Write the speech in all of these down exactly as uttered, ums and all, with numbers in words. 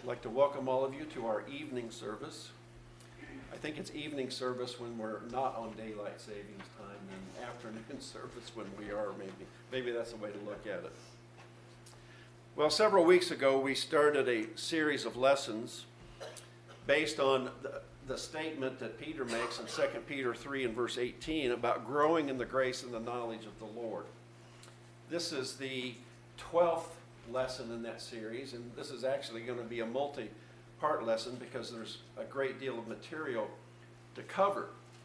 I'd like to welcome all of you to our evening service. I think it's evening service when we're not on daylight savings time, and afternoon service when we are, maybe. Maybe that's the way to look at it. Well, several weeks ago, we started a series of lessons based on the, the statement that Peter makes in Second Peter three and verse eighteen about growing in the grace and the knowledge of the Lord. This is the twelfth lesson in that series, and this is actually going to be a multi-part lesson because there's a great deal of material to cover.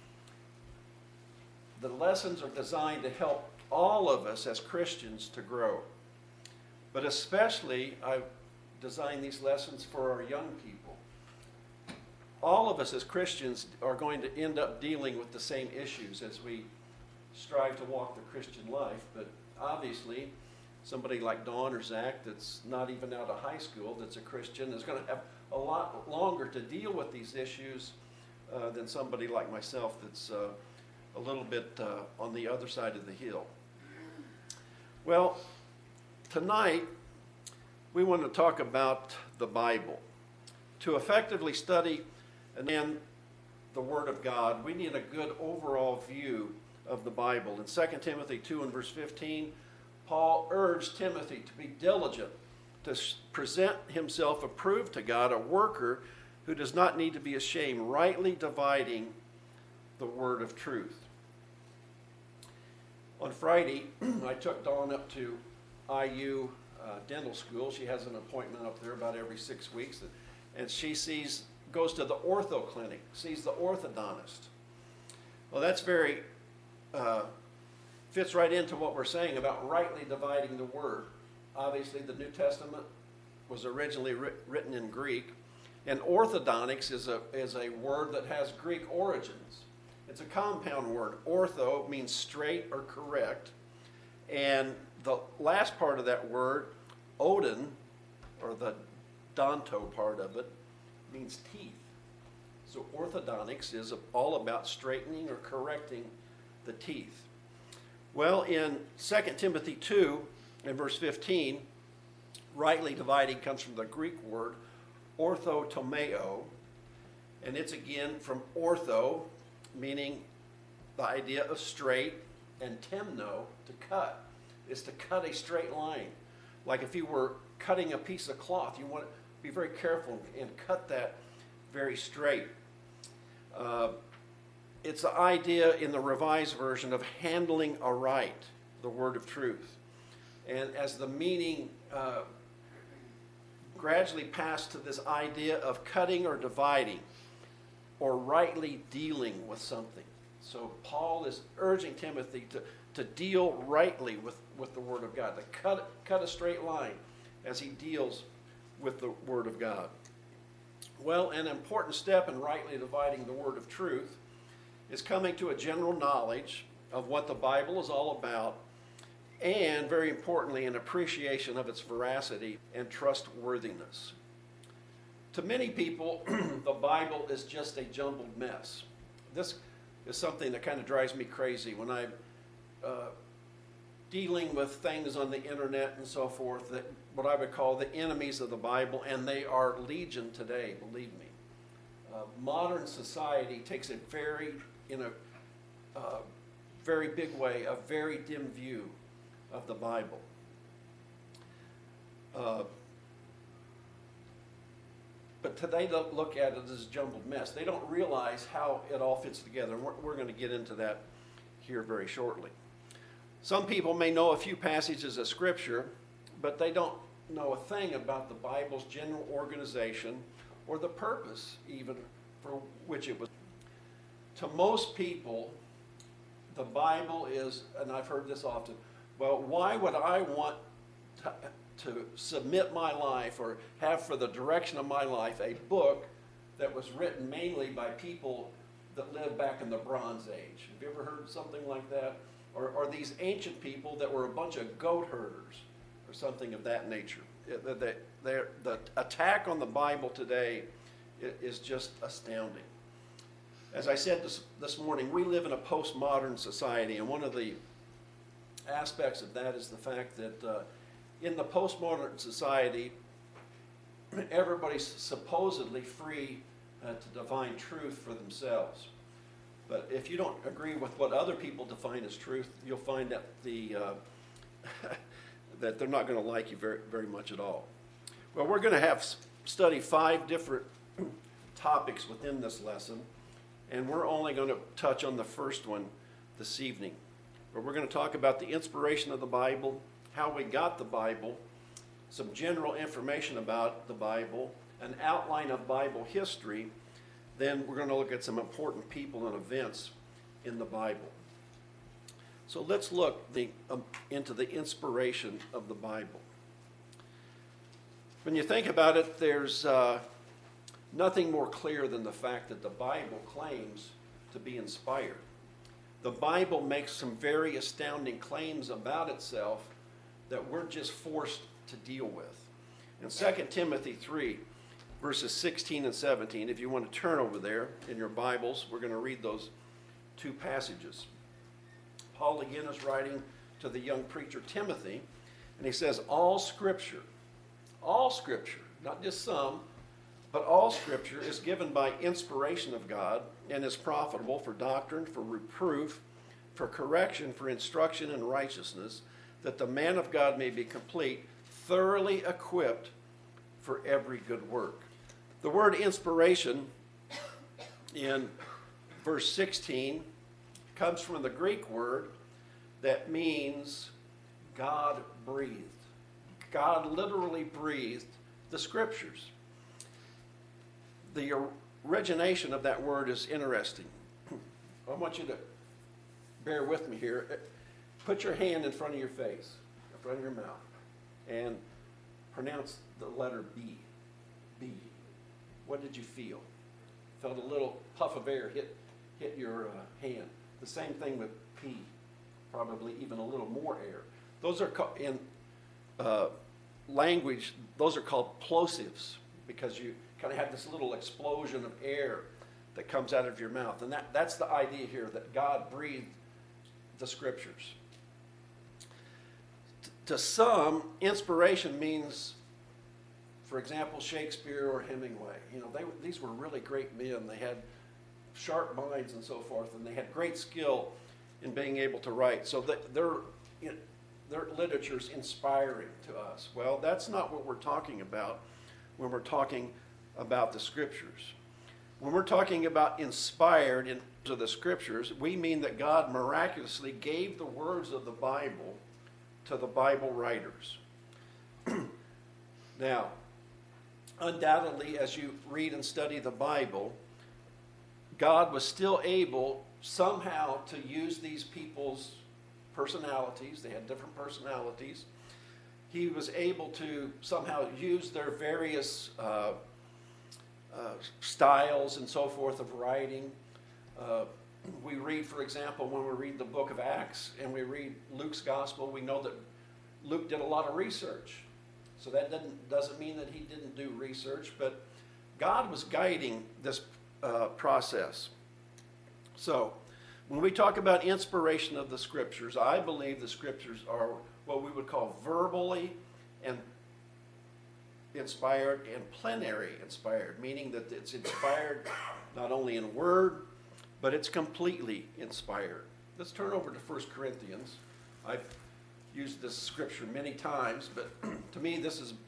The lessons are designed to help all of us as Christians to grow, but especially I've designed these lessons for our young people. All of us as Christians are going to end up dealing with the same issues as we strive to walk the Christian life, but obviously somebody like Dawn or Zach that's not even out of high school, that's a Christian, is going to have a lot longer to deal with these issues uh, than somebody like myself that's uh, a little bit uh, on the other side of the hill. Well, tonight we want to talk about the Bible. To effectively study and then the Word of God, we need a good overall view of the Bible. In Second Timothy two and verse fifteen, Paul urged Timothy to be diligent, to present himself approved to God, a worker who does not need to be ashamed, rightly dividing the word of truth. On Friday, I took Dawn up to I U uh, dental school. She has an appointment up there about every six weeks, and she sees goes to the ortho clinic, sees the orthodontist. Well, that's very uh, fits right into what we're saying about rightly dividing the word. Obviously, the New Testament was originally writ- written in Greek, and orthodontics is a, is a word that has Greek origins. It's a compound word. Ortho means straight or correct, and the last part of that word, odon, or the donto part of it, means teeth. So orthodontics is all about straightening or correcting the teeth. Well, in Second Timothy two, in verse fifteen, rightly dividing comes from the Greek word orthotomeo, and it's again from ortho, meaning the idea of straight, and temno, to cut, is to cut a straight line. Like if you were cutting a piece of cloth, you want to be very careful and cut that very straight. Uh, It's the idea in the Revised Version of handling aright the word of truth. And as the meaning uh, gradually passed to this idea of cutting or dividing or rightly dealing with something. So Paul is urging Timothy to, to deal rightly with, with the word of God, to cut, cut a straight line as he deals with the word of God. Well, an important step in rightly dividing the word of truth is coming to a general knowledge of what the Bible is all about, and very importantly, an appreciation of its veracity and trustworthiness. To many people, the Bible is just a jumbled mess. This is something that kind of drives me crazy when I'm uh, dealing with things on the internet and so forth, that what I would call the enemies of the Bible, and they are legion today, believe me. Uh, modern society takes a very in a uh, very big way, a very dim view of the Bible. Uh, but today they look at it as a jumbled mess. They don't realize how it all fits together, and we're, we're going to get into that here very shortly. Some people may know a few passages of Scripture, but they don't know a thing about the Bible's general organization or the purpose even for which it was. To most people, the Bible is, and I've heard this often, well, why would I want to, to submit my life or have for the direction of my life a book that was written mainly by people that lived back in the Bronze Age? Have you ever heard something like that? Or, or these ancient people that were a bunch of goat herders or something of that nature? The, the, the attack on the Bible today is just astounding. As I said this, this morning, we live in a postmodern society, and one of the aspects of that is the fact that uh, in the postmodern society, everybody's supposedly free uh, to define truth for themselves. But if you don't agree with what other people define as truth, you'll find that the uh, that they're not going to like you very, very much at all. Well, we're going to have study five different topics within this lesson, and we're only going to touch on the first one this evening. But we're going to talk about the inspiration of the Bible, how we got the Bible, some general information about the Bible, an outline of Bible history. Then we're going to look at some important people and events in the Bible. So let's look the, um, into the inspiration of the Bible. When you think about it, there's uh, nothing more clear than the fact that the Bible claims to be inspired. The Bible makes some very astounding claims about itself that we're just forced to deal with. In Second Timothy three, verses sixteen and seventeen, if you want to turn over there in your Bibles, we're going to read those two passages. Paul again is writing to the young preacher Timothy, and he says, all Scripture, all Scripture, not just some, but all Scripture is given by inspiration of God and is profitable for doctrine, for reproof, for correction, for instruction in righteousness, that the man of God may be complete, thoroughly equipped for every good work. The word inspiration in verse sixteen comes from the Greek word that means God breathed. God literally breathed the Scriptures. The origination of that word is interesting. I want you to bear with me here. Put your hand in front of your face, in front of your mouth, and pronounce the letter B. B. What did you feel? Felt a little puff of air hit hit your uh, hand. The same thing with P. Probably even a little more air. Those are called, in uh, language, those are called plosives, because you kind of have this little explosion of air that comes out of your mouth. And that, that's the idea here, that God breathed the Scriptures. T- to some, inspiration means, for example, Shakespeare or Hemingway. You know, they these were really great men. They had sharp minds and so forth, and they had great skill in being able to write. So that their, you know, their literature is inspiring to us. Well, that's not what we're talking about when we're talking about the Scriptures. When we're talking about inspired into the Scriptures, we mean that God miraculously gave the words of the Bible to the Bible writers. Now, undoubtedly, as you read and study the Bible, God was still able somehow to use these people's personalities. They had different personalities. He was able to somehow use their various uh, uh, styles and so forth of writing. Uh, we read, for example, when we read the book of Acts and we read Luke's gospel, we know that Luke did a lot of research. So that doesn't, doesn't mean that he didn't do research, but God was guiding this uh, process. So when we talk about inspiration of the Scriptures, I believe the Scriptures are what we would call verbally and inspired and plenary inspired, meaning that it's inspired not only in word, but it's completely inspired. Let's turn over to First Corinthians. I've used this scripture many times, but to me this is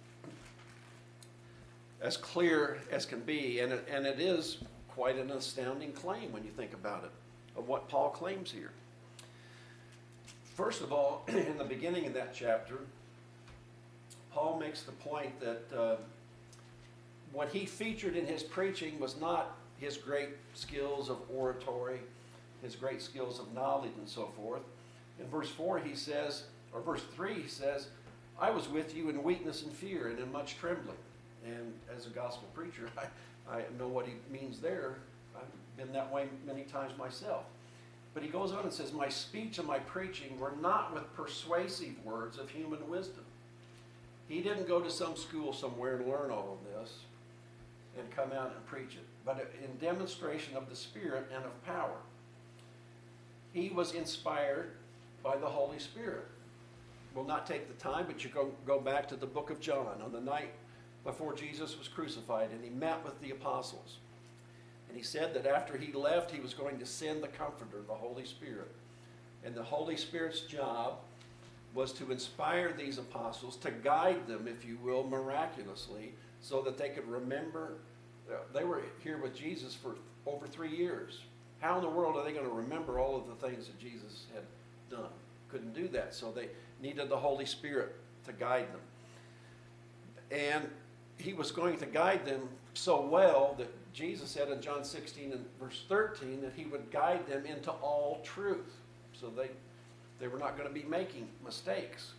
as clear as can be, and it, and it is quite an astounding claim when you think about it, of what Paul claims here. First of all, in the beginning of that chapter, Paul makes the point that uh, what he featured in his preaching was not his great skills of oratory, his great skills of knowledge and so forth. In verse four he says, or verse three he says, I was with you in weakness and fear and in much trembling. And as a gospel preacher, I, I know what he means there. I've been that way many times myself. But he goes on and says, my speech and my preaching were not with persuasive words of human wisdom. He didn't go to some school somewhere and learn all of this and come out and preach it, but in demonstration of the Spirit and of power. He was inspired by the Holy Spirit. We'll not take the time, but you go, go back to the book of John. On the night before Jesus was crucified, and he met with the apostles. And he said that after he left, he was going to send the Comforter, the Holy Spirit. And the Holy Spirit's job was to inspire these apostles, to guide them, if you will, miraculously, so that they could remember. They were here with Jesus for over three years. How in the world are they going to remember all of the things that Jesus had done? Couldn't do that, so they needed the Holy Spirit to guide them. And he was going to guide them so well that Jesus said in John sixteen and verse thirteen that he would guide them into all truth. So they, they were not going to be making mistakes.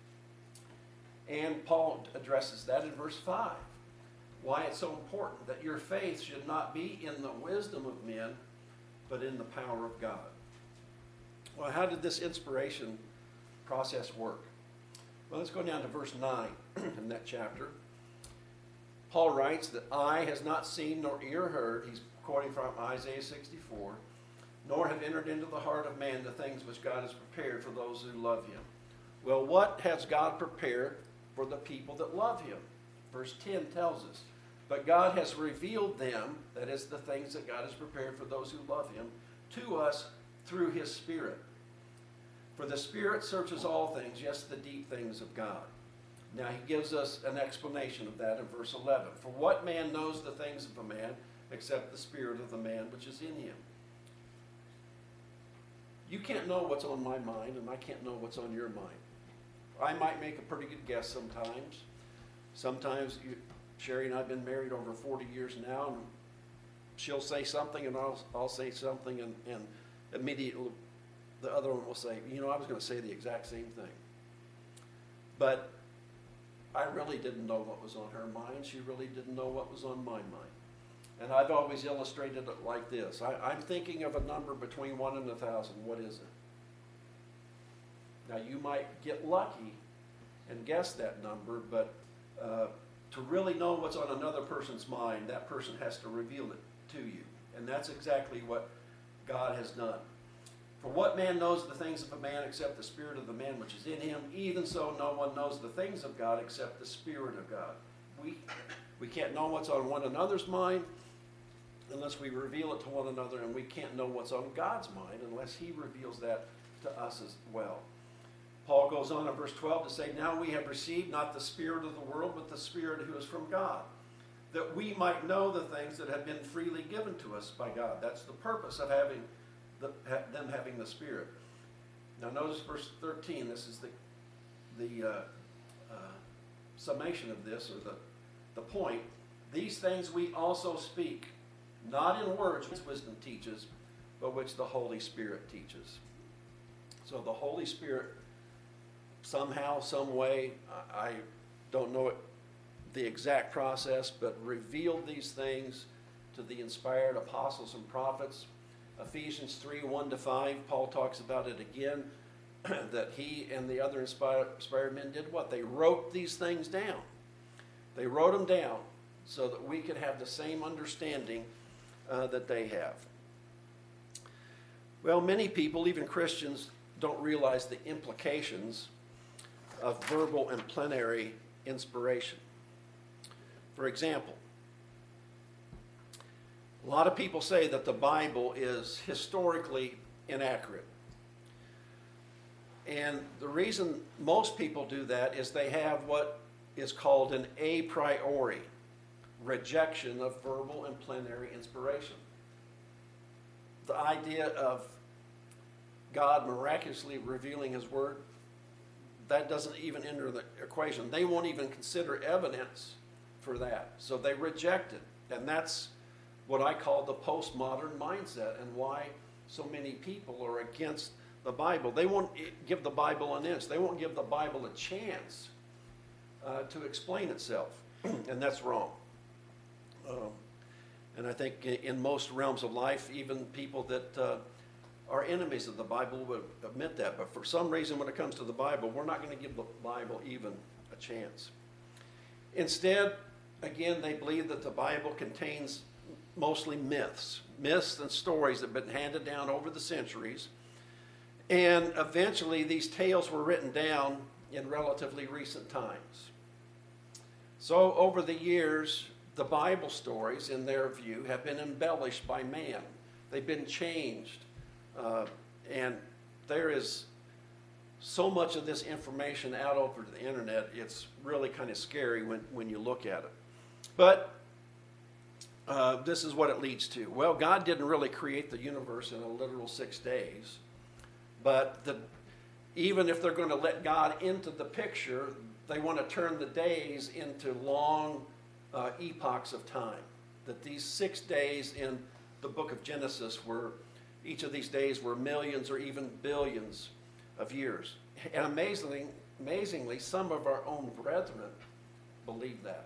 And Paul addresses that in verse five. Why it's so important that your faith should not be in the wisdom of men, but in the power of God. Well, how did this inspiration process work? Well, let's go down to verse nine in that chapter. Paul writes that eye has not seen nor ear heard, he's quoting from Isaiah sixty-four, nor have entered into the heart of man the things which God has prepared for those who love him. Well, what has God prepared for the people that love him? Verse ten tells us, but God has revealed them, that is the things that God has prepared for those who love him, to us through his Spirit. For the Spirit searches all things, yes, the deep things of God. Now he gives us an explanation of that in verse eleven. For what man knows the things of a man except the spirit of the man which is in him? You can't know what's on my mind, and I can't know what's on your mind. I might make a pretty good guess sometimes. Sometimes, you, Sherry and I have been married over forty years now, and she'll say something, and I'll, I'll say something, and, and immediately the other one will say, you know, I was going to say the exact same thing. But I really didn't know what was on her mind. She really didn't know what was on my mind. And I've always illustrated it like this. I, I'm thinking of a number between one and a thousand. What is it? Now, you might get lucky and guess that number, but uh, to really know what's on another person's mind, that person has to reveal it to you. And that's exactly what God has done. For what man knows the things of a man except the spirit of the man which is in him? Even so, no one knows the things of God except the Spirit of God. We, we can't know what's on one another's mind unless we reveal it to one another, and we can't know what's on God's mind unless he reveals that to us as well. Paul goes on in verse twelve to say, now we have received not the spirit of the world, but the Spirit who is from God, that we might know the things that have been freely given to us by God. That's the purpose of having the, them having the Spirit. Now notice verse thirteen. This is the, the uh, uh, summation of this, or the, the point. These things we also speak, not in words which wisdom teaches, but which the Holy Spirit teaches. So the Holy Spirit, somehow, some way, I don't know it, the exact process, but revealed these things to the inspired apostles and prophets. Ephesians three, one to five, Paul talks about it again, that he and the other inspired, inspired men did what? They wrote these things down. They wrote them down so that we could have the same understanding uh, that they have. Well, many people, even Christians, don't realize the implications of verbal and plenary inspiration. For example, a lot of people say that the Bible is historically inaccurate. And the reason most people do that is they have what is called an a priori rejection of verbal and plenary inspiration. The idea of God miraculously revealing his word, that doesn't even enter the equation. They won't even consider evidence for that. So they reject it. And that's what I call the postmodern mindset, and why so many people are against the Bible. They won't give the Bible an inch. They won't give the Bible a chance uh, to explain itself. And that's wrong. Um, and I think in most realms of life, even people that uh, are enemies of the Bible would admit that. But for some reason, when it comes to the Bible, we're not going to give the Bible even a chance. Instead, again, they believe that the Bible contains mostly myths, myths and stories that have been handed down over the centuries. And eventually, these tales were written down in relatively recent times. So over the years, the Bible stories, in their view, have been embellished by man. They've been changed. Uh, and there is so much of this information out over the internet, it's really kind of scary when, when you look at it. But uh, this is what it leads to. Well, God didn't really create the universe in a literal six days. But the, even if they're going to let God into the picture, they want to turn the days into long uh, epochs of time. That these six days in the book of Genesis were, each of these days were millions or even billions of years. And amazingly, amazingly, some of our own brethren believe that.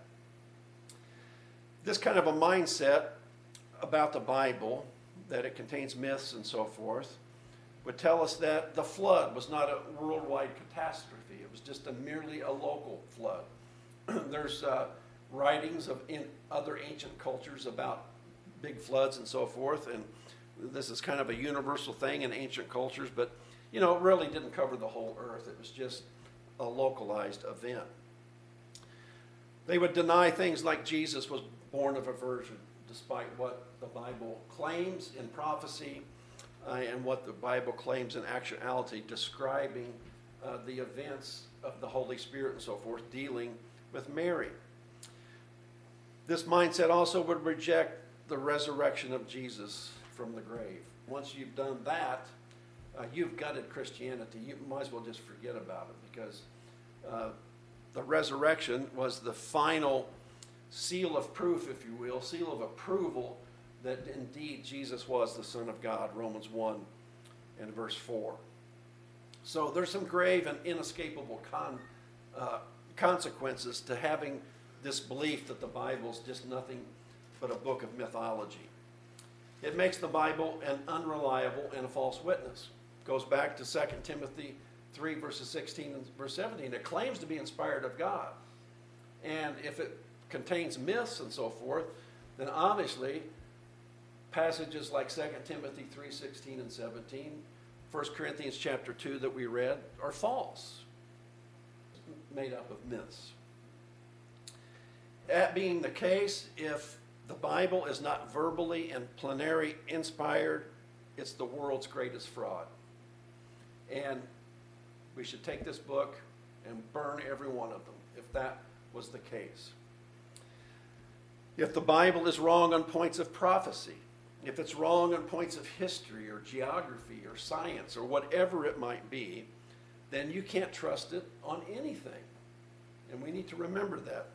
This kind of a mindset about the Bible, that it contains myths and so forth, would tell us that the flood was not a worldwide catastrophe. It was just a merely a local flood. There's uh, writings of in other ancient cultures about big floods and so forth, and this is kind of a universal thing in ancient cultures, but you know, it really didn't cover the whole earth. It was just a localized event. They would deny things like Jesus was born of a virgin, despite what the Bible claims in prophecy uh, and what the Bible claims in actuality, describing uh, the events of the Holy Spirit and so forth, dealing with Mary. This mindset also would reject the resurrection of Jesus from the grave. Once you've done that, uh, you've gutted Christianity. You might as well just forget about it, because uh, the resurrection was the final seal of proof, if you will, seal of approval that indeed Jesus was the Son of God, Romans one and verse four. So there's some grave and inescapable con, uh, consequences to having this belief that the Bible's just nothing but a book of mythology. It makes the Bible an unreliable and a false witness. It goes back to Second Timothy three, verses sixteen and verse seventeen. It claims to be inspired of God. And if it contains myths and so forth, then obviously passages like Second Timothy three, sixteen and seventeen, First Corinthians chapter two that we read, are false, made up of myths. That being the case, if the Bible is not verbally and plenary inspired, it's the world's greatest fraud. And we should take this book and burn every one of them, if that was the case. If the Bible is wrong on points of prophecy, if it's wrong on points of history or geography or science or whatever it might be, then you can't trust it on anything. And we need to remember that.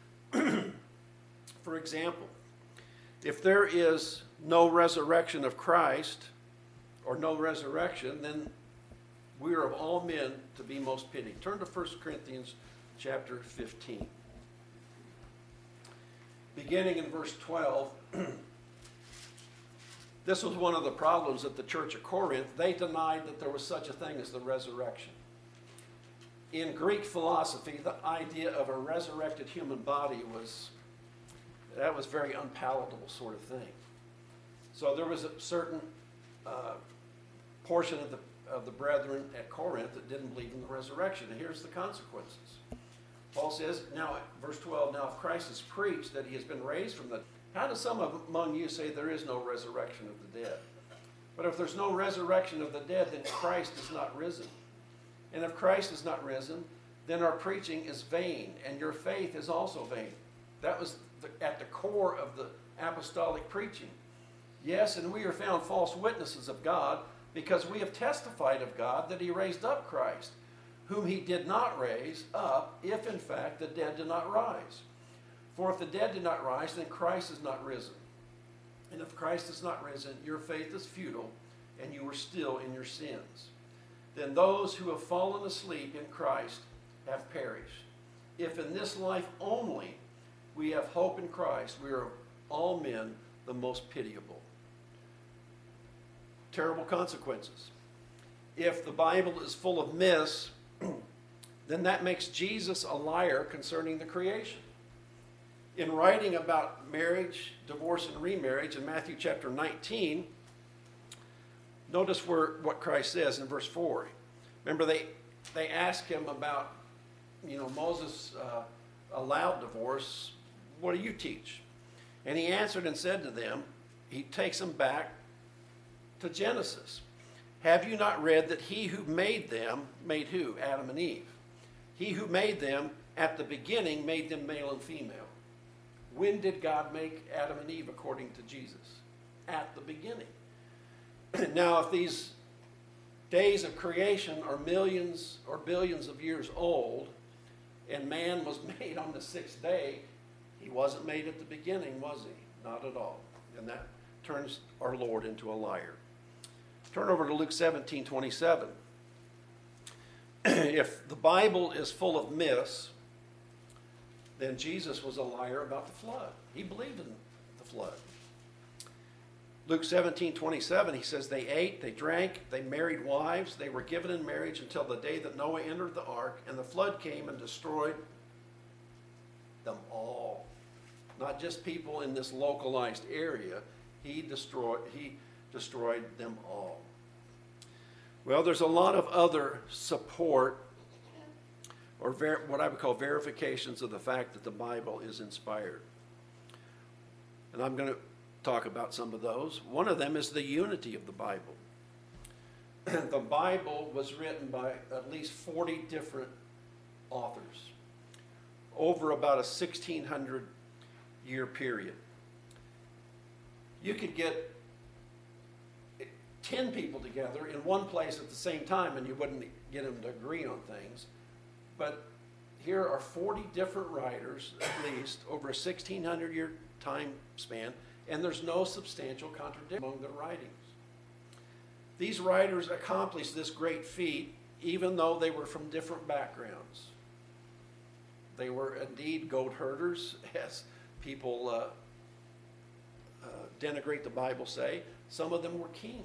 For example, if there is no resurrection of Christ or no resurrection, then we are of all men to be most pitied. Turn to First Corinthians chapter fifteen. Beginning in verse twelve, this was one of the problems at the church of Corinth. They denied that there was such a thing as the resurrection. In Greek philosophy, the idea of a resurrected human body was, that was very unpalatable sort of thing. So there was a certain uh, portion of the, of the brethren at Corinth that didn't believe in the resurrection. And here's the consequences. Paul says, now, verse twelve, now if Christ is preached that he has been raised from the dead, how do some of among you say there is no resurrection of the dead? But if there's no resurrection of the dead, then Christ is not risen. And if Christ is not risen, then our preaching is vain, and your faith is also vain. That was the, at the core of the apostolic preaching. Yes, and we are found false witnesses of God, because we have testified of God that he raised up Christ, whom he did not raise up, if in fact the dead did not rise. For if the dead did not rise, then Christ is not risen. And if Christ is not risen, your faith is futile, and you are still in your sins. Then those who have fallen asleep in Christ have perished. If in this life only we have hope in Christ, we are of all men the most pitiable. Terrible consequences. If the Bible is full of myths, then that makes Jesus a liar concerning the creation. In writing about marriage, divorce, and remarriage in Matthew chapter nineteen, notice where, what Christ says in verse four. Remember, they, they ask him about, you know, Moses uh, allowed divorce, what do you teach? And he answered and said to them, he takes them back to Genesis. Have you not read that he who made them, made who? Adam and Eve. He who made them at the beginning made them male and female. When did God make Adam and Eve according to Jesus? At the beginning. Now, if these days of creation are millions or billions of years old, and man was made on the sixth day, he wasn't made at the beginning, was he? Not at all. And that turns our Lord into a liar. Turn over to Luke seventeen twenty-seven. If the Bible is full of myths, then Jesus was a liar about the flood. He believed in the flood. Luke seventeen twenty-seven, he says, they ate, they drank, they married wives, they were given in marriage until the day that Noah entered the ark, and the flood came and destroyed them all. Not just people in this localized area. He destroyed, he destroyed them all. Well, there's a lot of other support, or ver- what I would call verifications of the fact that the Bible is inspired. And I'm going to talk about some of those. One of them is the unity of the Bible. The Bible was written by at least forty different authors over about a sixteen hundred year period. You could get ten people together in one place at the same time and you wouldn't get them to agree on things. But here are forty different writers, at least, over a sixteen hundred year time span, and there's no substantial contradiction among the writings. These writers accomplished this great feat even though they were from different backgrounds. They were indeed goat herders, as people uh, uh, denigrate the Bible say. Some of them were kings.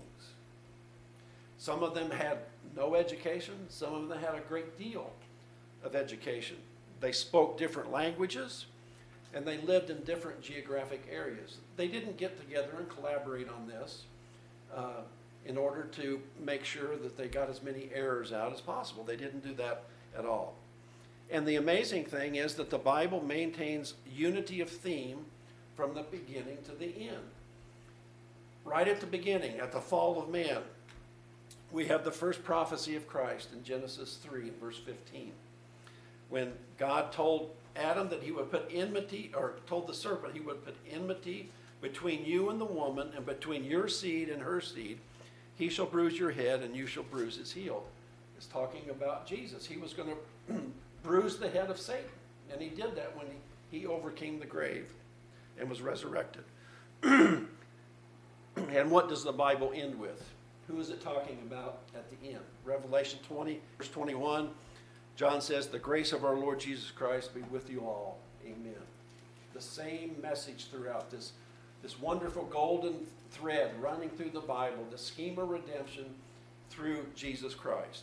Some of them had no education. Some of them had a great deal of education. They spoke different languages, and they lived in different geographic areas. They didn't get together and collaborate on this uh, in order to make sure that they got as many errors out as possible. They didn't do that at all. And the amazing thing is that the Bible maintains unity of theme from the beginning to the end. Right at the beginning, at the fall of man, we have the first prophecy of Christ in Genesis three, verse fifteen. When God told Adam that he would put enmity, or told the serpent he would put enmity between you and the woman, and between your seed and her seed. He shall bruise your head, and you shall bruise his heel. It's talking about Jesus. He was going to bruise the head of Satan. And he did that when he, he overcame the grave and was resurrected. And what does the Bible end with? Who is it talking about at the end? Revelation twenty, verse twenty-one. John says, the grace of our Lord Jesus Christ be with you all. Amen. The same message throughout this, this wonderful golden thread running through the Bible, the scheme of redemption through Jesus Christ.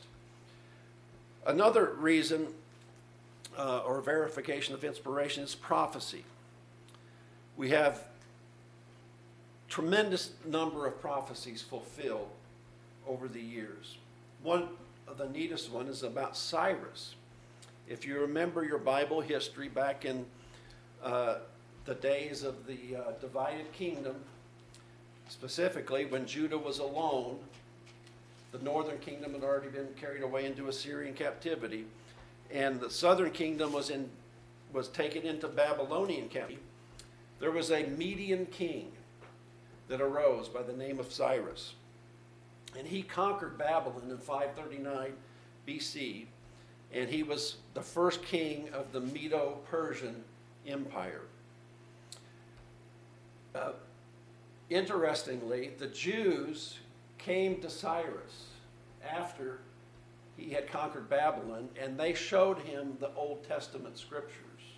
Another reason uh, or verification of inspiration is prophecy. We have tremendous number of prophecies fulfilled over the years. One of the neatest one is about Cyrus. If you remember your Bible history back in uh, the days of the uh, divided kingdom, specifically when Judah was alone, the northern kingdom had already been carried away into Assyrian captivity, and the southern kingdom was in was taken into Babylonian captivity. There was a Median king that arose by the name of Cyrus. And he conquered Babylon in five thirty-nine B C, and he was the first king of the Medo-Persian Empire. Uh, interestingly, the Jews came to Cyrus after he had conquered Babylon, and they showed him the Old Testament scriptures,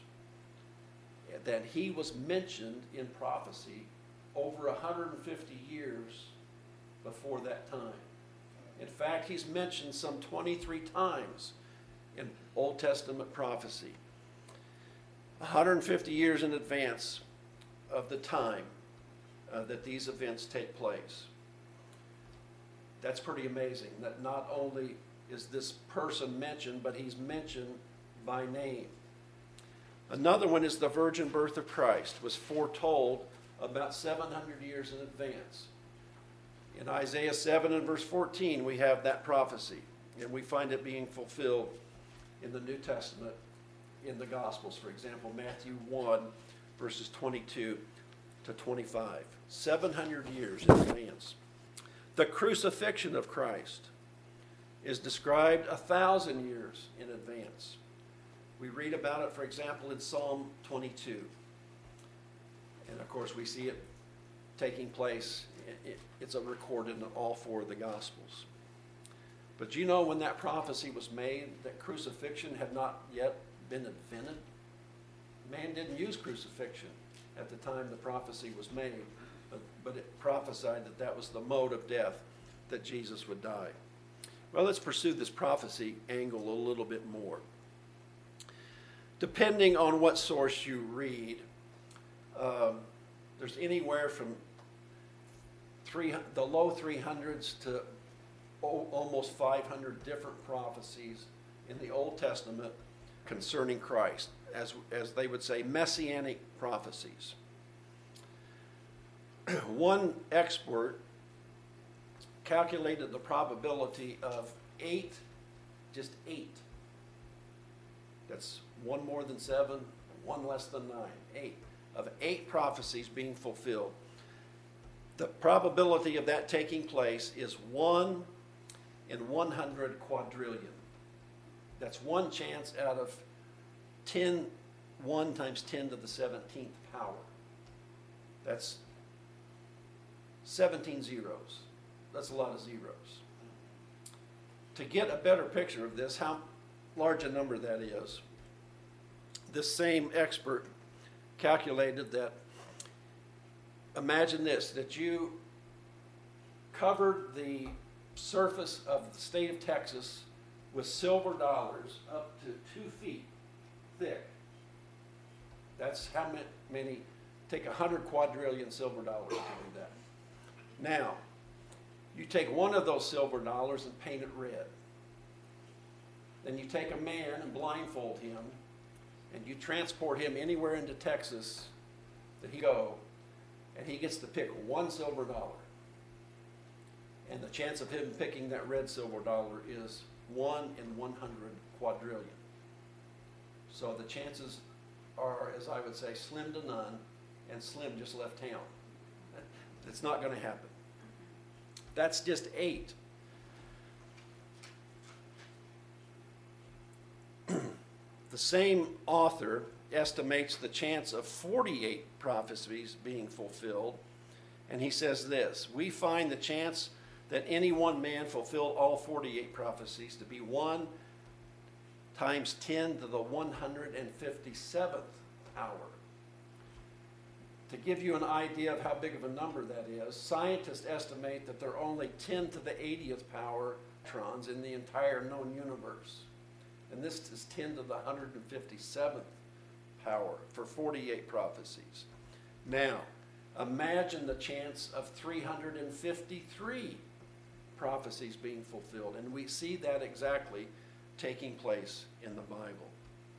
that he was mentioned in prophecy over one hundred fifty years before that time. In fact, he's mentioned some twenty-three times in Old Testament prophecy, one hundred fifty years in advance of the time uh, that these events take place. That's pretty amazing, that not only is this person mentioned, but he's mentioned by name. Another one is the virgin birth of Christ was foretold about seven hundred years in advance. In Isaiah seven and verse fourteen, we have that prophecy, and we find it being fulfilled in the New Testament, in the Gospels. For example, Matthew one, verses twenty-two to twenty-five. seven hundred years in advance. The crucifixion of Christ is described a thousand years in advance. We read about it, for example, in Psalm twenty-two. And of course, we see it taking place. It's recorded in all four of the Gospels. But you know, when that prophecy was made, that crucifixion had not yet been invented. Man didn't use crucifixion at the time the prophecy was made, but, but it prophesied that that was the mode of death that Jesus would die. Well, let's pursue this prophecy angle a little bit more. Depending on what source you read, um, there's anywhere from three, the low three hundreds to o- almost five hundred different prophecies in the Old Testament concerning Christ, as, as they would say, messianic prophecies. One expert calculated the probability of eight, just eight. That's one more than seven, one less than nine, eight, of eight prophecies being fulfilled. The probability of that taking place is one in one hundred quadrillion. That's one chance out of ten, one times ten to the seventeenth power. That's seventeen zeros. That's a lot of zeros. To get a better picture of this, how large a number that is, this same expert calculated that, imagine this, that you covered the surface of the state of Texas with silver dollars up to two feet thick. That's how many, take a hundred quadrillion silver dollars to do that. Now, you take one of those silver dollars and paint it red. Then you take a man and blindfold him, and you transport him anywhere into Texas that he go, and he gets to pick one silver dollar. And the chance of him picking that red silver dollar is one in one hundred quadrillion. So the chances are, as I would say, slim to none, and Slim just left town. It's not going to happen. That's just eight. The same author estimates the chance of forty-eight prophecies being fulfilled, and he says this: we find the chance that any one man fulfill all forty-eight prophecies to be one times ten to the one hundred fifty-seventh power. To give you an idea of how big of a number that is, scientists estimate that there are only ten to the eightieth power electrons in the entire known universe. And this is ten to the one hundred fifty-seventh power for forty-eight prophecies. Now, imagine the chance of three hundred fifty-three prophecies being fulfilled. And we see that exactly taking place in the Bible.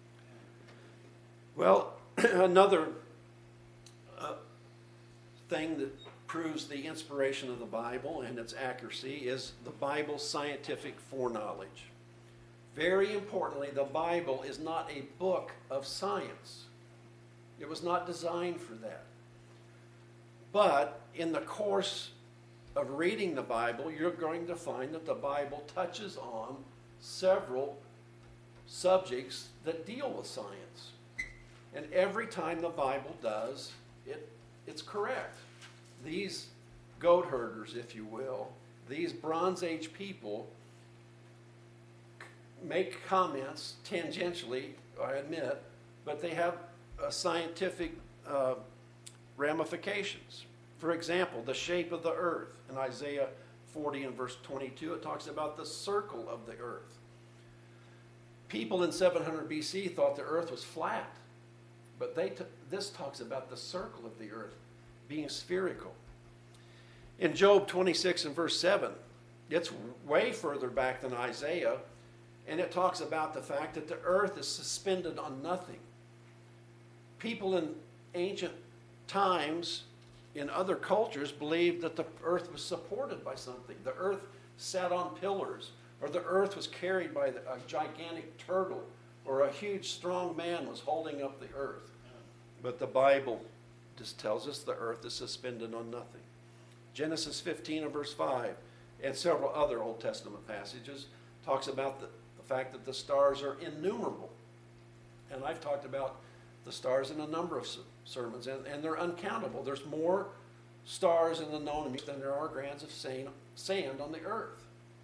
Well, another uh, thing that proves the inspiration of the Bible and its accuracy is the Bible's scientific foreknowledge. Very importantly, the Bible is not a book of science. It was not designed for that. But in the course of reading the Bible, you're going to find that the Bible touches on several subjects that deal with science. And every time the Bible does, it, it's correct. These goat herders, if you will, these Bronze Age people make comments tangentially, I admit, but they have uh, scientific uh, ramifications. For example, the shape of the earth. In Isaiah forty and verse twenty-two, it talks about the circle of the earth. People in seven hundred B C thought the earth was flat, but they t- this talks about the circle of the earth being spherical. In Job twenty-six and verse seven, it's way further back than Isaiah, and it talks about the fact that the earth is suspended on nothing. people in ancient times in other cultures believed that the earth was supported by something. The earth sat on pillars, or the earth was carried by a gigantic turtle, or a huge strong man was holding up the earth. But the Bible just tells us the earth is suspended on nothing. Genesis fifteen and verse five, and several other Old Testament passages, talks about the, the fact that the stars are innumerable. And I've talked about the stars in a number of sermons, and, and they're uncountable. There's more stars in the known than there are grains of sand on the earth.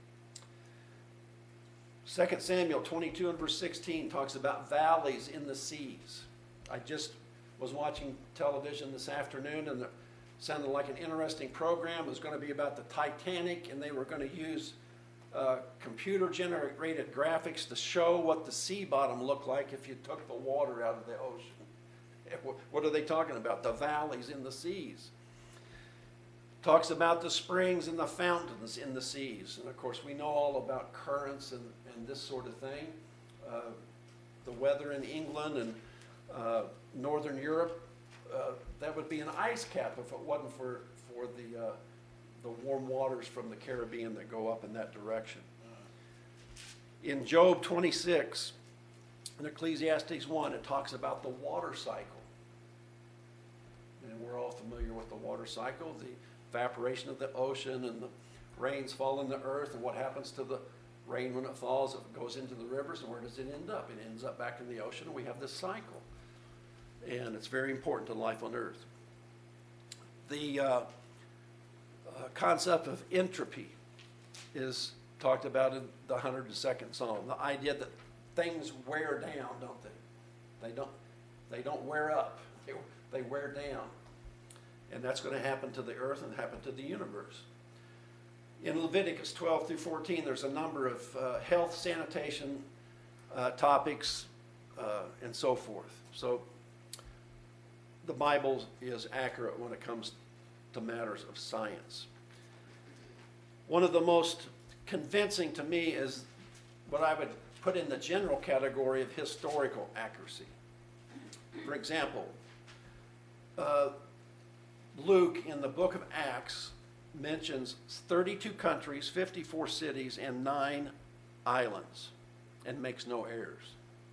Second Samuel twenty-two and verse sixteen talks about valleys in the seas. I just was watching television this afternoon, and it sounded like an interesting program. It was going to be about the Titanic, and they were going to use uh, computer-generated graphics to show what the sea bottom looked like if you took the water out of the ocean. What are they talking about? The valleys in the seas. Talks about the springs and the fountains in the seas. And of course, we know all about currents and, and this sort of thing. Uh, the weather in England and uh, Northern Europe, uh, that would be an ice cap if it wasn't for, for the, uh, the warm waters from the Caribbean that go up in that direction. In Job twenty-six, in Ecclesiastes one, it talks about the water cycle. And we're all familiar with the water cycle, the evaporation of the ocean, and the rains fall in the earth, and what happens to the rain when it falls. It goes into the rivers, and where does it end up? It ends up back in the ocean, and we have this cycle. And it's very important to life on earth. The uh, uh, concept of entropy is talked about in the one hundred second Psalm. The idea that things wear down, don't they? They don't, they don't wear up. They, they wear down. And that's going to happen to the earth and happen to the universe. In Leviticus twelve through fourteen, there's a number of uh, health, sanitation uh, topics, uh, and so forth. So the Bible is accurate when it comes to matters of science. One of the most convincing to me is what I would put in the general category of historical accuracy. For example, uh, Luke in the book of Acts mentions thirty-two countries, fifty-four cities, and nine islands, and makes no errors.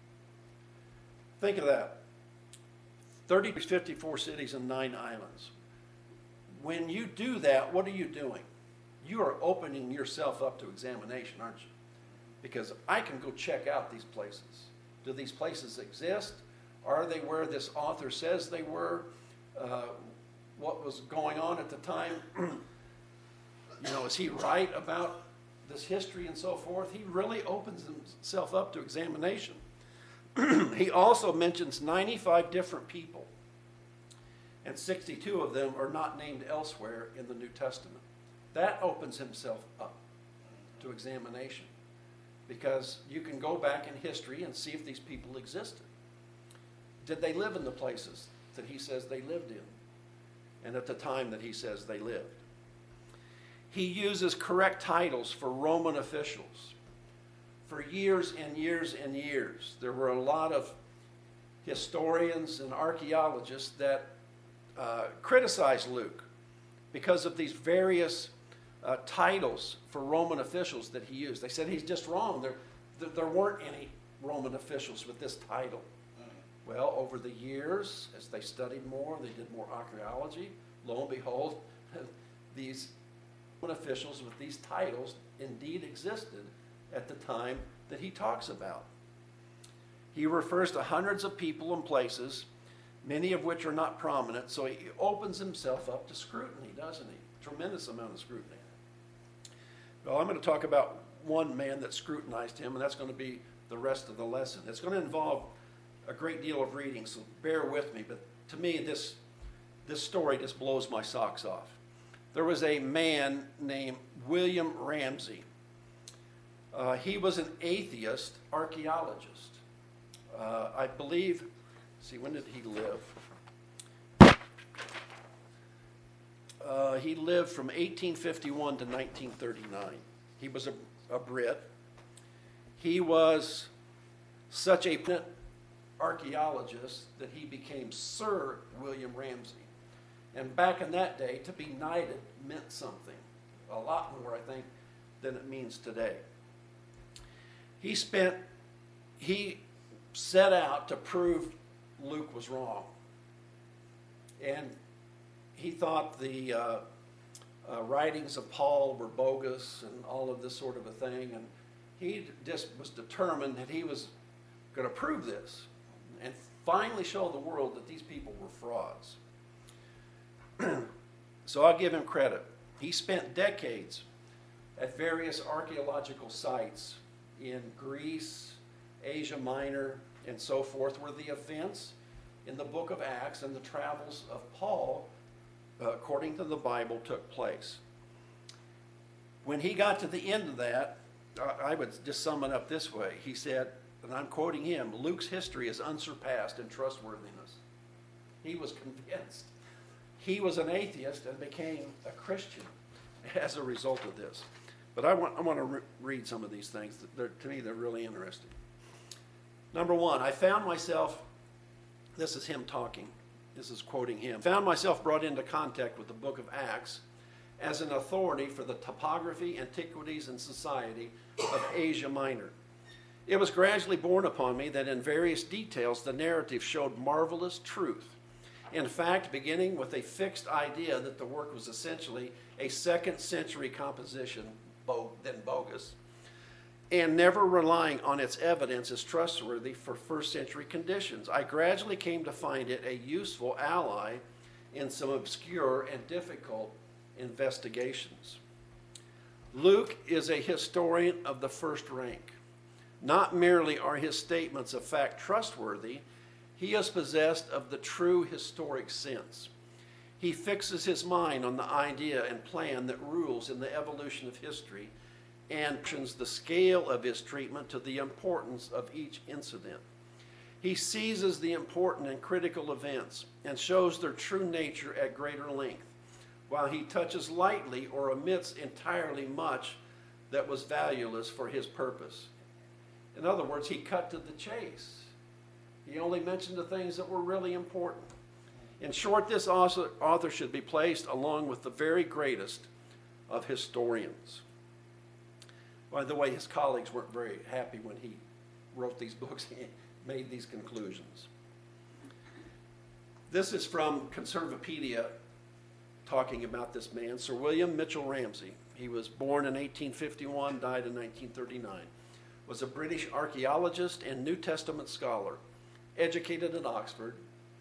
Think of that. thirty, fifty-four cities and nine islands. When you do that, what are you doing? You are opening yourself up to examination, aren't you? Because I can go check out these places. Do these places exist? Are they where this author says they were? Uh, what was going on at the time? You know, is he right about this history and so forth? He really opens himself up to examination. He also mentions ninety-five different people, and sixty-two of them are not named elsewhere in the New Testament. That opens himself up to examination, because you can go back in history and see if these people existed. Did they live in the places that he says they lived in, and at the time that he says they lived? He uses correct titles for Roman officials. For years and years and years, there were a lot of historians and archaeologists that uh, criticized Luke because of these various uh, titles for Roman officials that he used. They said he's just wrong. There, there, there weren't any Roman officials with this title. Well, over the years, as they studied more, they did more archaeology, lo and behold, these Roman officials with these titles indeed existed at the time that he talks about. He refers to hundreds of people and places, many of which are not prominent, so he opens himself up to scrutiny, doesn't he? Tremendous amount of scrutiny. Well, I'm going to talk about one man that scrutinized him, and that's going to be the rest of the lesson. It's going to involve a great deal of reading, so bear with me, but to me this, this story just blows my socks off. There was a man named William Ramsay. Uh, he was an atheist archaeologist. Uh, I believe, see, when did he live? Uh, he lived from eighteen fifty-one to nineteen thirty-nine. He was a, a Brit. He was such a archaeologist that he became Sir William Ramsay. And back in that day, to be knighted meant something, a lot more, I think, than it means today. He spent, he set out to prove Luke was wrong. And he thought the uh, uh, writings of Paul were bogus and all of this sort of a thing. And he just was determined that he was going to prove this and finally show the world that these people were frauds. So I'll give him credit. He spent decades at various archaeological sites in Greece, Asia Minor, and so forth, where the events in the book of Acts and the travels of Paul, uh, according to the Bible, took place. When he got to the end of that, I, I would just sum it up this way. He said, and I'm quoting him, Luke's history is unsurpassed in trustworthiness. He was convinced. He was an atheist and became a Christian as a result of this. But I want, I want to re- read some of these things. They're, to me, they're really interesting. Number one, I found myself, this is him talking, this is quoting him, found myself brought into contact with the book of Acts as an authority for the topography, antiquities, and society of Asia Minor. It was gradually borne upon me that in various details the narrative showed marvelous truth. In fact, beginning with a fixed idea that the work was essentially a second century composition, bo- then bogus, and never relying on its evidence as trustworthy for first century conditions, I gradually came to find it a useful ally in some obscure and difficult investigations. Luke is a historian of the first rank. Not merely are his statements of fact trustworthy, he is possessed of the true historic sense. He fixes his mind on the idea and plan that rules in the evolution of history and turns the scale of his treatment to the importance of each incident. He seizes the important and critical events and shows their true nature at greater length, while he touches lightly or omits entirely much that was valueless for his purpose. In other words, he cut to the chase. He only mentioned the things that were really important. In short, this author should be placed along with the very greatest of historians. By the way, his colleagues weren't very happy when he wrote these books and made these conclusions. This is from Conservapedia, talking about this man, Sir William Mitchell Ramsay. He was born in eighteen fifty-one, died in nineteen thirty-nine. Was a British archaeologist and New Testament scholar, educated at Oxford.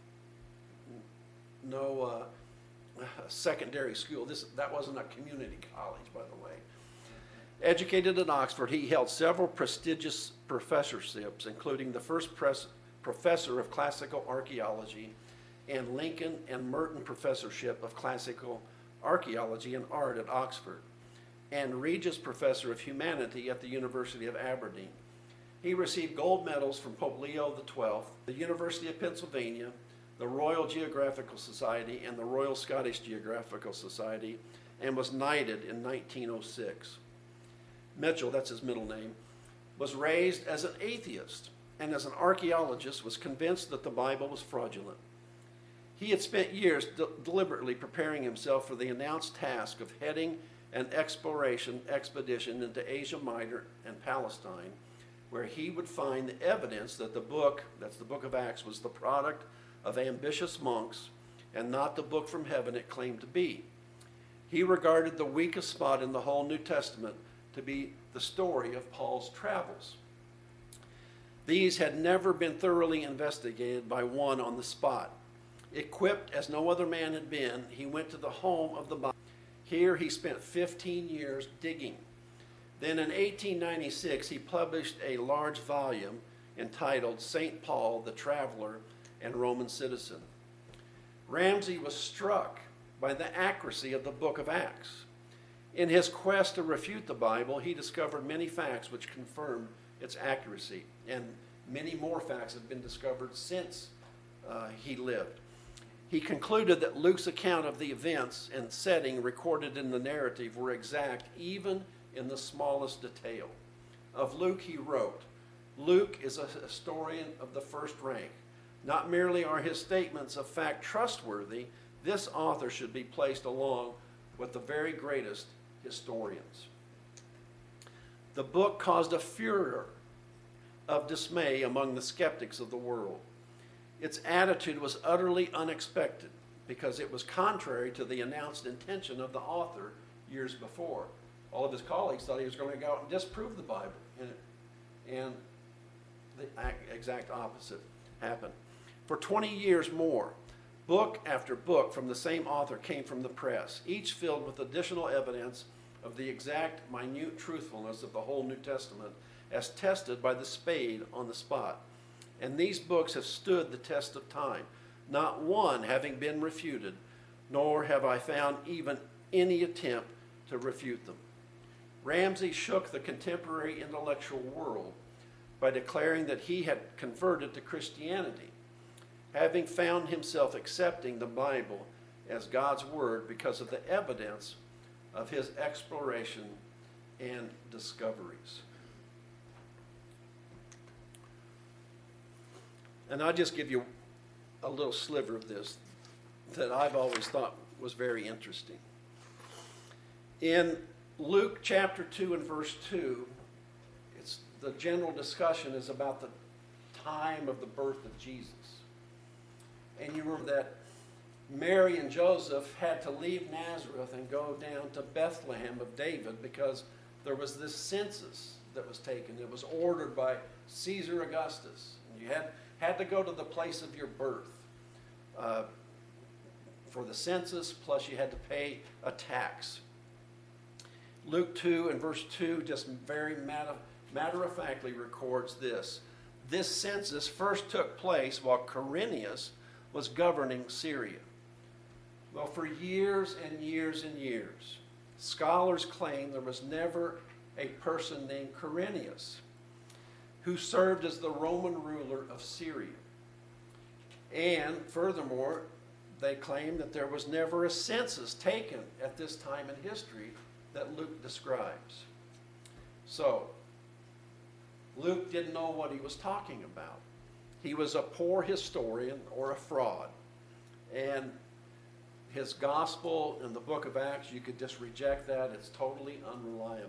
No uh, secondary school. This, that wasn't a community college, by the way. Educated at Oxford, he held several prestigious professorships, including the first pres- professor of classical archaeology and Lincoln and Merton Professorship of Classical Archaeology and Art at Oxford, and Regius Professor of Humanity at the University of Aberdeen. He received gold medals from Pope Leo the twelfth, the University of Pennsylvania, the Royal Geographical Society, and the Royal Scottish Geographical Society, and was knighted in nineteen oh six. Mitchell, that's his middle name, was raised as an atheist, and as an archaeologist was convinced that the Bible was fraudulent. He had spent years de- deliberately preparing himself for the announced task of heading an exploration expedition into Asia Minor and Palestine, where he would find the evidence that the book, that's the book of Acts, was the product of ambitious monks and not the book from heaven it claimed to be. He regarded the weakest spot in the whole New Testament to be the story of Paul's travels. These had never been thoroughly investigated by one on the spot. Equipped as no other man had been, he went to the home of the Bible. Here he spent fifteen years digging. Then in eighteen ninety-six, he published a large volume entitled Saint Paul, the Traveler and Roman Citizen. Ramsay was struck by the accuracy of the book of Acts. In his quest to refute the Bible, he discovered many facts which confirmed its accuracy, and many more facts have been discovered since uh, he lived. He concluded that Luke's account of the events and setting recorded in the narrative were exact even in the smallest detail. Of Luke he wrote, Luke is a historian of the first rank. Not merely are his statements of fact trustworthy, this author should be placed along with the very greatest historians. The book caused a furor of dismay among the skeptics of the world. Its attitude was utterly unexpected because it was contrary to the announced intention of the author years before. All of his colleagues thought he was going to go out and disprove the Bible, and, and the exact opposite happened. For twenty years more, book after book from the same author came from the press, each filled with additional evidence of the exact, minute truthfulness of the whole New Testament as tested by the spade on the spot. And these books have stood the test of time, not one having been refuted, nor have I found even any attempt to refute them. Ramsay shook the contemporary intellectual world by declaring that he had converted to Christianity, having found himself accepting the Bible as God's word because of the evidence of his exploration and discoveries. And I'll just give you a little sliver of this that I've always thought was very interesting. In Luke chapter two and verse two, it's, the general discussion is about the time of the birth of Jesus. And you remember that Mary and Joseph had to leave Nazareth and go down to Bethlehem of David because there was this census that was taken. It was ordered by Caesar Augustus. And you had, had to go to the place of your birth uh, for the census, plus you had to pay a tax. Luke two and verse two just very matter, matter-of-factly records this. This census first took place while Quirinius was governing Syria. Well, for years and years and years, scholars claim there was never a person named Quirinius who served as the Roman ruler of Syria. And furthermore, they claim that there was never a census taken at this time in history that Luke describes. So, Luke didn't know what he was talking about. He was a poor historian or a fraud. And his gospel in the book of Acts, you could just reject that. It's totally unreliable.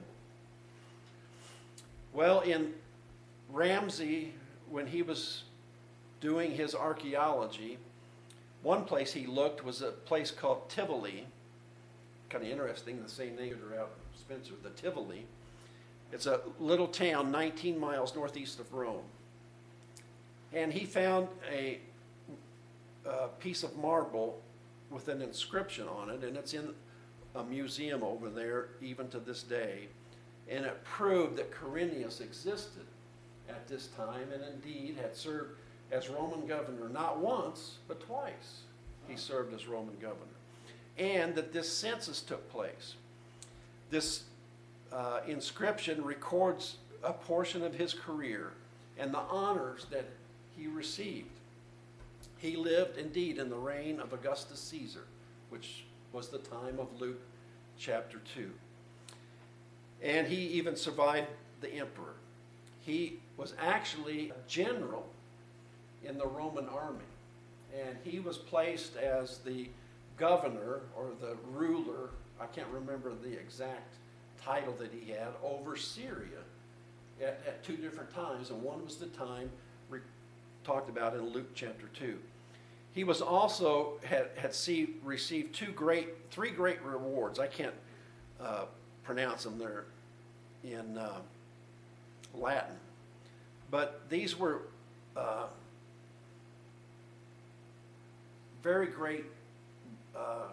Well, in Ramsay, when he was doing his archaeology, one place he looked was a place called Tivoli. Kind of interesting, the same name throughout Spencer, the Tivoli. It's a little town nineteen miles northeast of Rome. And he found a, a piece of marble with an inscription on it, and it's in a museum over there even to this day. And it proved that Quirinius existed at this time and indeed had served as Roman governor not once, but twice. He served as Roman governor. And that this census took place. This uh, inscription records a portion of his career and the honors that he received. He lived indeed in the reign of Augustus Caesar, which was the time of Luke chapter two. And he even survived the emperor. He was actually a general in the Roman army. And he was placed as the governor or the ruler, I can't remember the exact title that he had, over Syria at, at two different times. And one was the time re- talked about in Luke chapter two. He was also, had, had see, received two great, three great rewards. I can't uh, pronounce them. They're in uh, Latin. But these were uh, very great uh,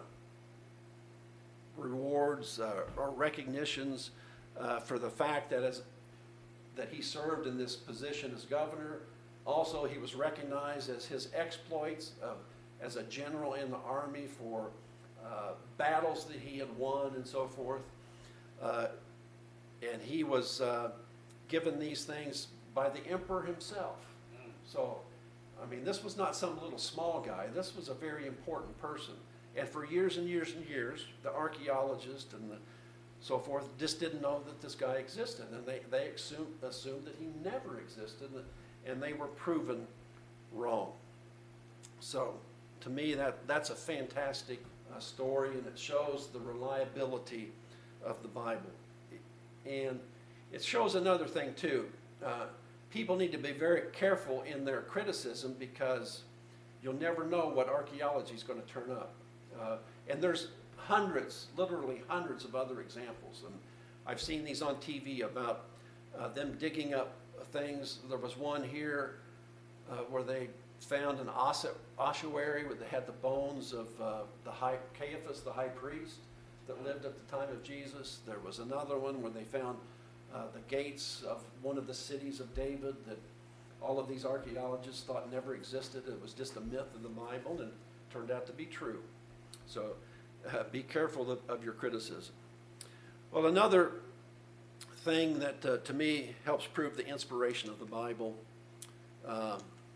rewards uh, or recognitions uh, for the fact that as that he served in this position as governor. Also, he was recognized as his exploits of, as a general in the army for uh, battles that he had won and so forth. Uh, and he was uh, given these things by the emperor himself. So, I mean, this was not some little small guy. This was a very important person. And for years and years and years, the archaeologists and the so forth, just didn't know that this guy existed. And they, they assumed, assumed that he never existed, and they were proven wrong. So to me, that, that's a fantastic uh, story, and it shows the reliability of the Bible. And it shows another thing too. Uh, people need to be very careful in their criticism, because you'll never know what archaeology is going to turn up. Uh, and there's hundreds, literally hundreds of other examples. And I've seen these on T V about uh, them digging up things. There was one here uh, where they found an ossuary where they had the bones of uh, the high, Caiaphas, the high priest, that lived at the time of Jesus. There was another one where they found uh, the gates of one of the cities of David that all of these archaeologists thought never existed. It was just a myth of the Bible, and it turned out to be true. So uh, be careful of, of your criticism. Well, another thing that uh, to me helps prove the inspiration of the Bible um,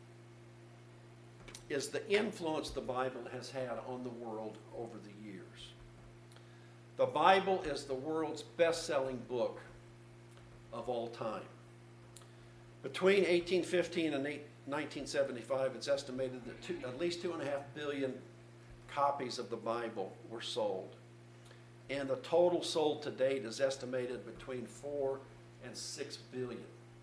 is the influence the Bible has had on the world over the years. The Bible is the world's best-selling book of all time. Between eighteen fifteen and nineteen seventy-five, it's estimated that two, at least two and a half billion copies of the Bible were sold. And the total sold to date is estimated between four and six billion.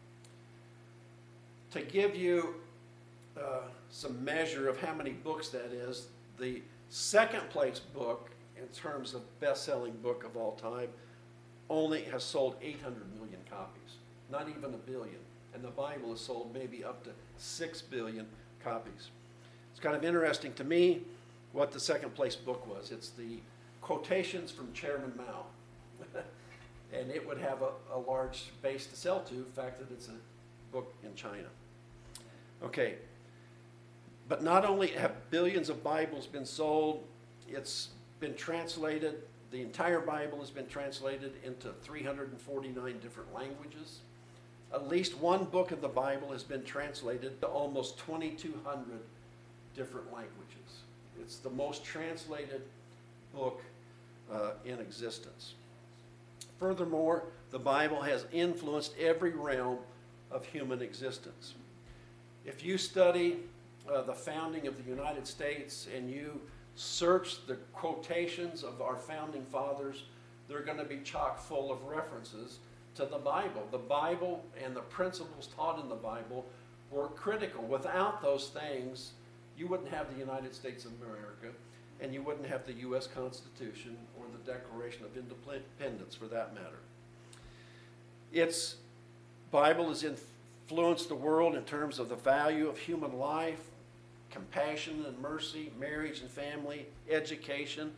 To give you uh, some measure of how many books that is, the second place book in terms of best-selling book of all time only has sold eight hundred million copies, not even a billion. And the Bible has sold maybe up to six billion copies. It's kind of interesting to me what the second place book was. It's the Quotations from Chairman Mao. And it would have a, a large base to sell to, the fact that it's a book in China. Okay, but not only have billions of Bibles been sold, it's been translated, the entire Bible has been translated into three hundred forty-nine different languages. At least one book of the Bible has been translated to almost twenty-two hundred different languages. It's the most translated book uh, in existence. Furthermore, the Bible has influenced every realm of human existence. If you study uh, the founding of the United States and you search the quotations of our founding fathers, they're going to be chock full of references to the Bible. The Bible and the principles taught in the Bible were critical. Without those things, you wouldn't have the United States of America, and you wouldn't have the U S Constitution or the Declaration of Independence, for that matter. Its Bible has influenced the world in terms of the value of human life, compassion and mercy, marriage and family, education.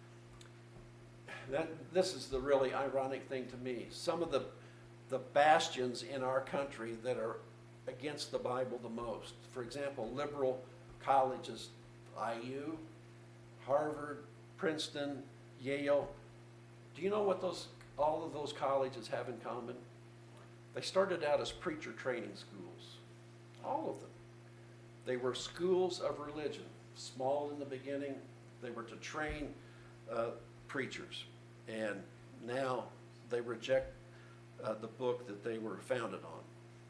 That, this is the really ironic thing to me. Some of the, the bastions in our country that are against the Bible the most. For example, liberal colleges, I U, Harvard, Princeton, Yale. Do you know what those, all of those colleges have in common? They started out as preacher training schools, all of them. They were schools of religion, small in the beginning. They were to train uh, preachers. And now they reject uh, the book that they were founded on.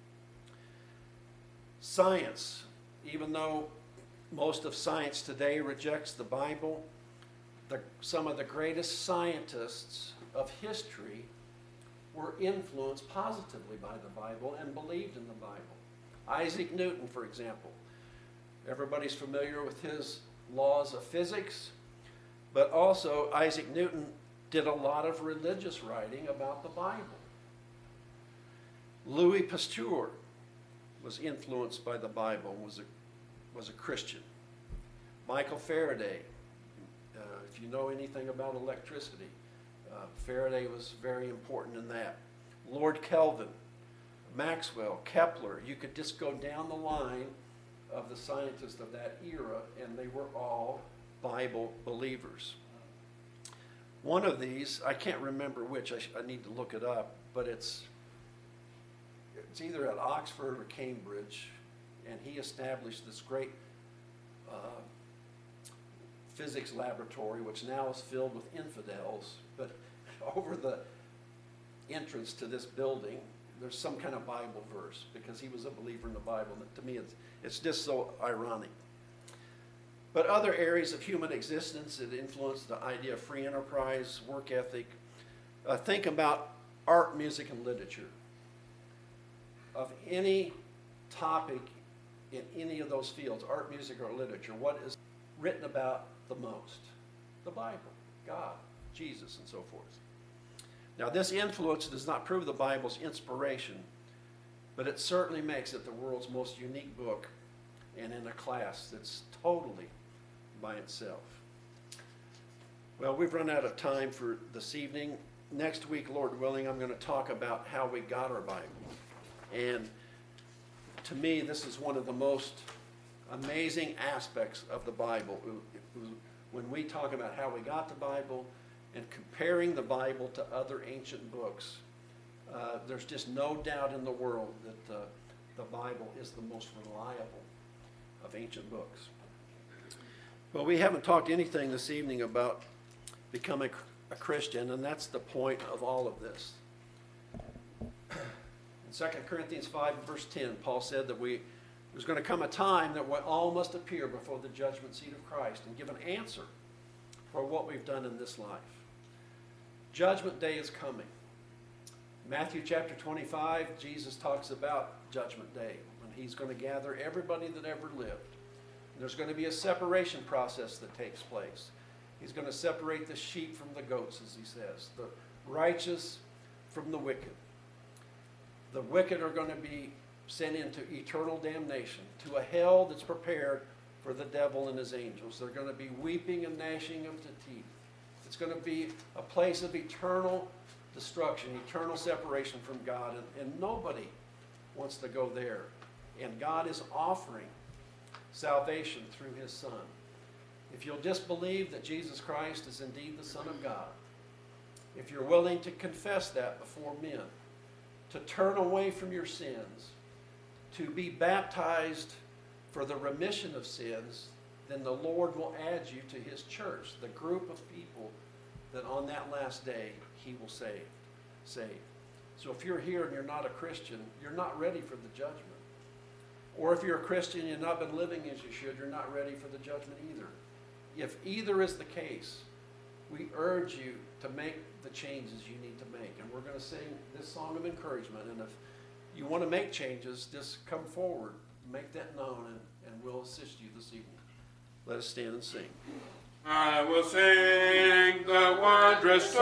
Science, even though most of science today rejects the Bible, the, some of the greatest scientists of history were influenced positively by the Bible and believed in the Bible. Isaac Newton, for example. Everybody's familiar with his laws of physics, but also Isaac Newton did a lot of religious writing about the Bible. Louis Pasteur was influenced by the Bible and was a, was a Christian. Michael Faraday, uh, if you know anything about electricity, uh, Faraday was very important in that. Lord Kelvin, Maxwell, Kepler, you could just go down the line of the scientists of that era, and they were all Bible believers. One of these, I can't remember which, I, sh I need to look it up, but it's, it's either at Oxford or Cambridge, and he established this great uh, physics laboratory, which now is filled with infidels, but over the entrance to this building, there's some kind of Bible verse, because he was a believer in the Bible. And to me, it's, it's just so ironic. But other areas of human existence that influence the idea of free enterprise, work ethic. Uh, think about art, music, and literature. Of any topic in any of those fields, art, music, or literature, what is written about the most? The Bible, God, Jesus, and so forth. Now, this influence does not prove the Bible's inspiration, but it certainly makes it the world's most unique book, and in a class that's totally by itself. Well, we've run out of time for this evening. Next week, Lord willing, I'm going to talk about how we got our Bible. And to me, this is one of the most amazing aspects of the Bible. When we talk about how we got the Bible and comparing the Bible to other ancient books, uh, there's just no doubt in the world that uh, the Bible is the most reliable of ancient books. Well, we haven't talked anything this evening about becoming a Christian, and that's the point of all of this. In Second Corinthians five, verse ten, Paul said that we there's going to come a time that we all must appear before the judgment seat of Christ and give an answer for what we've done in this life. Judgment day is coming. Matthew chapter twenty-five, Jesus talks about Judgment Day, when he's going to gather everybody that ever lived. And there's going to be a separation process that takes place. He's going to separate the sheep from the goats, as he says, the righteous from the wicked. The wicked are going to be sent into eternal damnation, to a hell that's prepared for the devil and his angels. They're going to be weeping and gnashing of the teeth. It's going to be a place of eternal destruction, eternal separation from God, and, and nobody wants to go there. And God is offering salvation through his Son. If you'll just believe that Jesus Christ is indeed the Son of God, if you're willing to confess that before men, to turn away from your sins, to be baptized for the remission of sins, then the Lord will add you to his church, the group of people that on that last day he will save. save. So if you're here and you're not a Christian, you're not ready for the judgment. Or if you're a Christian and you've not been living as you should, you're not ready for the judgment either. If either is the case, we urge you to make the changes you need to make. And we're going to sing this song of encouragement. And if you want to make changes, just come forward, make that known, and, and we'll assist you this evening. Let us stand and sing. I will sing the wondrous story.